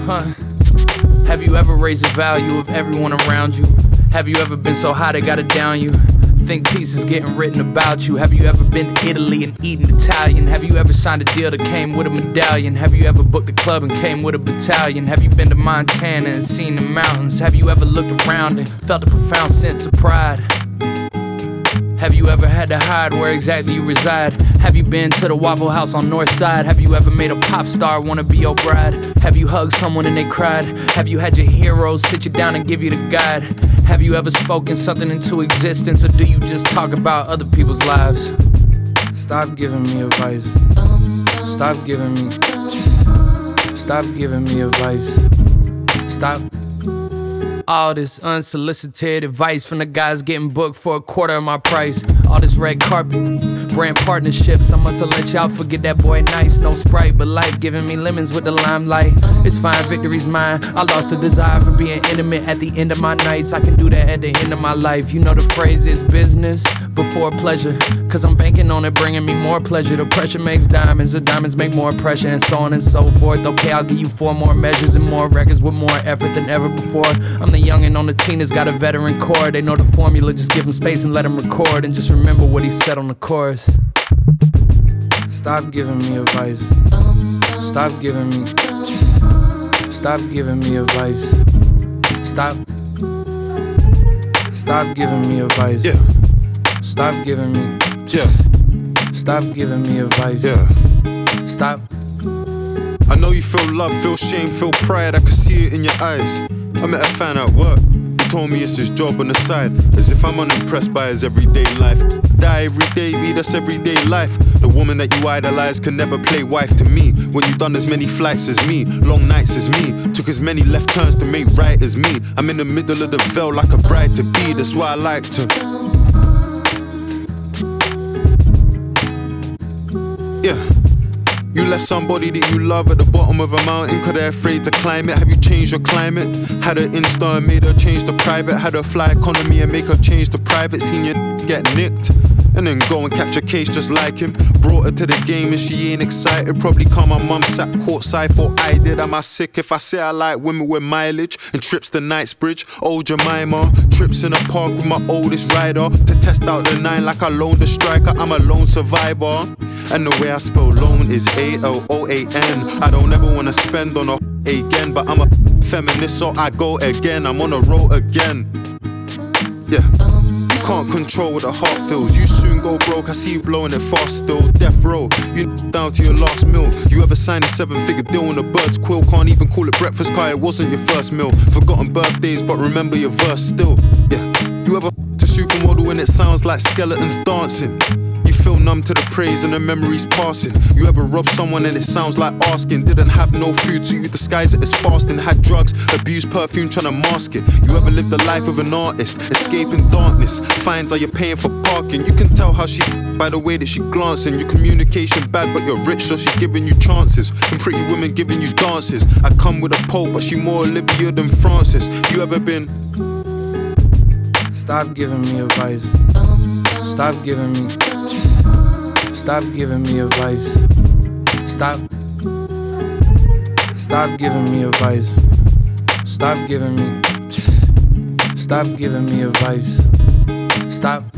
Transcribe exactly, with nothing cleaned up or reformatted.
Huh? Have you ever raised the value of everyone around you? Have you ever been so high they gotta down you? Think pieces getting written about you. Have you ever been to Italy and eaten Italian? Have you ever signed a deal that came with a medallion? Have you ever booked a club and came with a battalion? Have you been to Montana and seen the mountains? Have you ever looked around and felt a profound sense of pride? Have you ever had to hide where exactly you reside? Have you been to the Waffle House on North Side? Have you ever made a pop star wanna be your bride? Have you hugged someone and they cried? Have you had your heroes sit you down and give you the guide? Have you ever spoken something into existence, or do you just talk about other people's lives? Stop giving me advice. Stop giving me Stop giving me advice. Stop. All this unsolicited advice from the guys getting booked for a quarter of my price. All this red carpet, brand partnerships. I must have let y'all forget that boy nice. No Sprite, but life giving me lemons with the limelight. It's fine, victory's mine. I lost the desire for being intimate at the end of my nights. I can do that at the end of my life. You know the phrase is business before pleasure, cause I'm banking on it bringing me more pleasure. The pressure makes diamonds, the diamonds make more pressure, and so on and so forth. Okay, I'll give you four more measures and more records with more effort than ever before. I'm the youngin' on the team that's got a veteran core. They know the formula, just give him space and let him record. And just remember what he said on the chorus. Stop giving me advice. Stop giving me Stop giving me advice. Stop Stop giving me advice. Yeah. Stop giving me Yeah. Stop giving me advice. Yeah. Stop. I know you feel love, feel shame, feel pride. I can see it in your eyes. I met a fan at work. He told me it's his job on the side, as if I'm unimpressed by his everyday life. Die every day, me, that's everyday life. The woman that you idolize can never play wife to me. When you done as many flights as me, long nights as me, took as many left turns to make right as me. I'm in the middle of the veil like a bride to be. That's why I like to. Yeah. You left somebody that you love at the bottom of a mountain cause they're afraid to climb it. Have you changed your climate? Had her Insta and made her change the private. Had her fly economy and make her change the private. Seen you get nicked and then go and catch a case just like him. Brought her to the game and she ain't excited. Probably cause my mum sat courtside for I did. Am I sick if I say I like women with mileage and trips to Knightsbridge? Old Jemima, trips in a park with my oldest rider to test out the nine like I loaned a striker. I'm a lone survivor. And the way I spell loan is A L O A N. I don't ever wanna spend on a again, but I'm a feminist so I go again. I'm on a roll again. Yeah. You can't control what the heart feels. You soon go broke, I see you blowing it fast still. Death row, you down to your last meal. You ever signed a seven figure deal on a bird's quill? Can't even call it breakfast cause it wasn't your first meal. Forgotten birthdays but remember your verse still. Yeah. You ever to supermodel and it sounds like skeletons dancing? Feel numb to the praise and the memories passing. You ever rob someone and it sounds like asking? Didn't have no food so you disguise it as fasting. Had drugs, abused perfume trying to mask it. You ever lived the life of an artist, escaping darkness? Fines are you paying for parking? You can tell how she by the way that she glancing. Your communication bad but you're rich so she giving you chances. And pretty women giving you dances. I come with a pole but she more Olivia than Francis. You ever been? Stop giving me advice. Stop giving me Stop giving me advice. Stop. Stop giving me advice. Stop giving me Stop giving me advice. Stop.